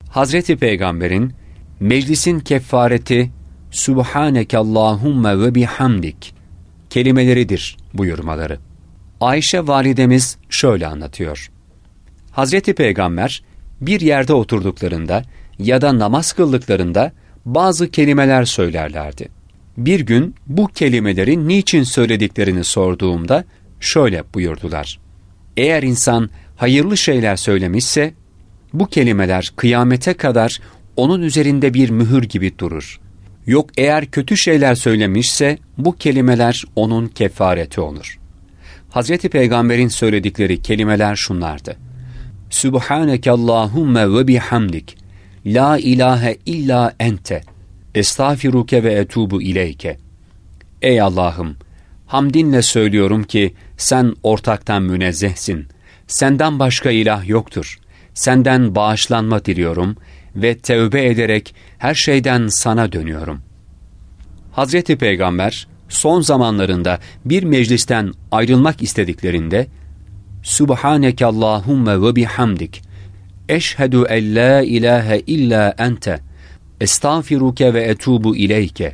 Hazreti Peygamber'in meclisin kefareti Subhanekallahumma ve bihamdik kelimeleridir buyurmaları. Ayşe validemiz şöyle anlatıyor. Hazreti Peygamber bir yerde oturduklarında ya da namaz kıldıklarında bazı kelimeler söylerlerdi. Bir gün bu kelimeleri niçin söylediklerini sorduğumda şöyle buyurdular. Eğer insan hayırlı şeyler söylemişse, bu kelimeler kıyamete kadar onun üzerinde bir mühür gibi durur. Yok eğer kötü şeyler söylemişse, bu kelimeler onun kefareti olur. Hazreti Peygamber'in söyledikleri kelimeler şunlardı. Subhanekallahumma ve bihamdik, la ilahe illa ente, estağfiruke ve etubu ileyke. Ey Allah'ım, hamdinle söylüyorum ki sen ortaktan münezzehsin. Senden başka ilah yoktur. Senden bağışlanma diliyorum ve tevbe ederek her şeyden sana dönüyorum. Hazreti Peygamber son zamanlarında bir meclisten ayrılmak istediklerinde Subhanekallahumma ve bihamdik, eşhedü en la ilahe illa ente, estağfiruke ve etubu ileyke.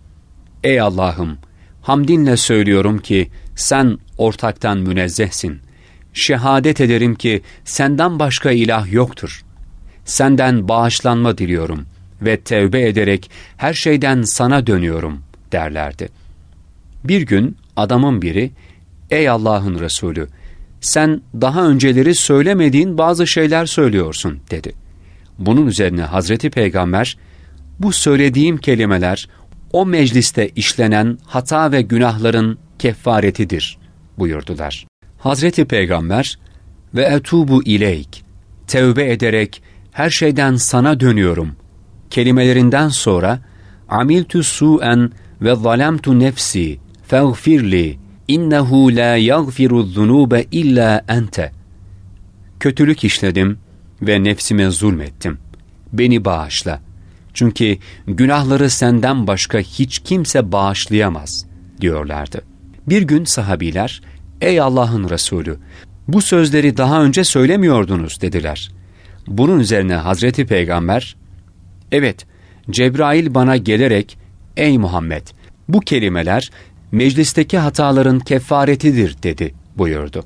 Ey Allah'ım, hamdinle söylüyorum ki sen ortaktan münezzehsin. Şehadet ederim ki senden başka ilah yoktur. Senden bağışlanma diliyorum ve tevbe ederek her şeyden sana dönüyorum derlerdi. Bir gün adamın biri, ey Allah'ın Resulü, sen daha önceleri söylemediğin bazı şeyler söylüyorsun dedi. Bunun üzerine Hazreti Peygamber, bu söylediğim kelimeler o mecliste işlenen hata ve günahların kefaretidir buyurdular. Hazreti Peygamber ve etubu ileyk, tevbe ederek her şeyden sana dönüyorum kelimelerinden sonra amiltu su'en ve zalemtu nefsi feğfirli innehu la yagfiru'z-zunube illa ente. Kötülük işledim ve nefsime zulmettim. Beni bağışla. Çünkü günahları senden başka hiç kimse bağışlayamaz diyorlardı. Bir gün sahabiler, ey Allah'ın Resulü, bu sözleri daha önce söylemiyordunuz dediler. Bunun üzerine Hazreti Peygamber, evet, Cebrail bana gelerek, ey Muhammed, bu kelimeler meclisteki hataların kefaretidir dedi buyurdu.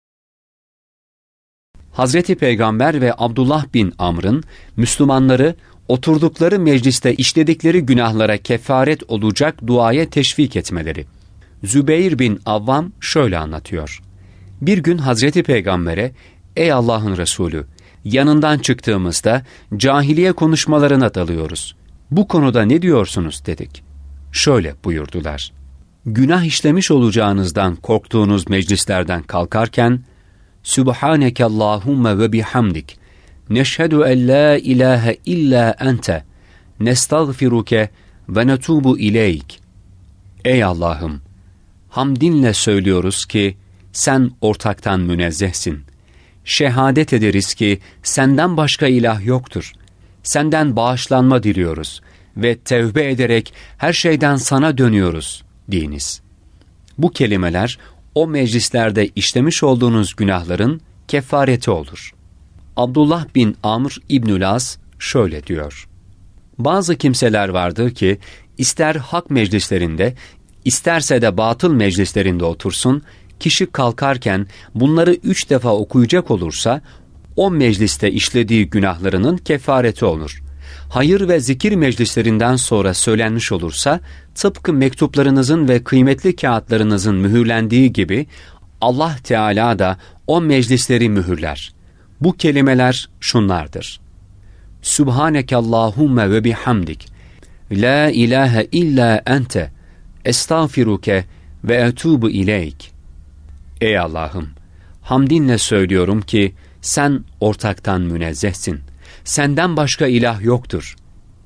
Hazreti Peygamber ve Abdullah bin Amr'ın Müslümanları oturdukları mecliste işledikleri günahlara kefaret olacak duaya teşvik etmeleri. Zübeyir bin Avvam şöyle anlatıyor. Bir gün Hazreti Peygamber'e, ey Allah'ın Resulü, yanından çıktığımızda cahiliye konuşmalarına dalıyoruz. Bu konuda ne diyorsunuz dedik. Şöyle buyurdular. Günah işlemiş olacağınızdan korktuğunuz meclislerden kalkarken, Subhanekallahumma ve bihamdik, neşhedü en la ilahe illa ente, nestağfiruke ve netubu ileyk. Ey Allah'ım, hamdinle söylüyoruz ki sen ortaktan münezzehsin. Şehadet ederiz ki senden başka ilah yoktur. Senden bağışlanma diliyoruz ve tevbe ederek her şeyden sana dönüyoruz deyiniz. Bu kelimeler o meclislerde işlemiş olduğunuz günahların kefareti olur. Abdullah bin Amr İbnül As şöyle diyor. Bazı kimseler vardır ki ister hak meclislerinde, isterse de batıl meclislerinde otursun, kişi kalkarken bunları 3 defa okuyacak olursa, o mecliste işlediği günahlarının kefareti olur. Hayır ve zikir meclislerinden sonra söylenmiş olursa, tıpkı mektuplarınızın ve kıymetli kağıtlarınızın mühürlendiği gibi, Allah Teala da o meclisleri mühürler. Bu kelimeler şunlardır. Subhanekallahumma ve bihamdik, la ilahe illa ente, estağfiruke ve etubu ileyk. Ey Allah'ım, hamdinle söylüyorum ki sen ortaktan münezzehsin. Senden başka ilah yoktur.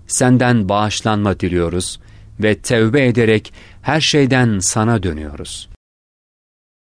Senden bağışlanma diliyoruz ve tevbe ederek her şeyden sana dönüyoruz.